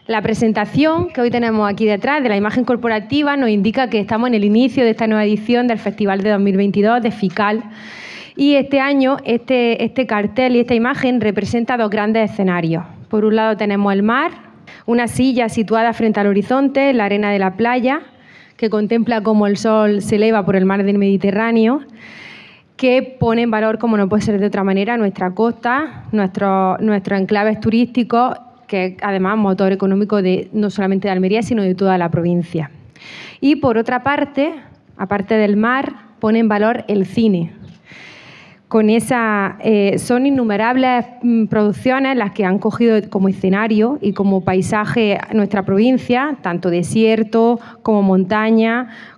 La presentación que hoy tenemos aquí detrás de la imagen corporativa nos indica que estamos en el inicio de esta nueva edición del Festival de 2022 de FICAL. Y este año este cartel y esta imagen representa dos grandes escenarios. Por un lado tenemos el mar, una silla situada frente al horizonte, en la arena de la playa, que contempla cómo el sol se eleva por el mar del Mediterráneo, que pone en valor, como no puede ser de otra manera, nuestra costa, nuestros enclaves turísticos, que es además motor económico no solamente de Almería, sino de toda la provincia. Y por otra parte, aparte del mar, pone en valor el cine. Son innumerables producciones las que han cogido como escenario y como paisaje nuestra provincia, tanto desierto como montaña,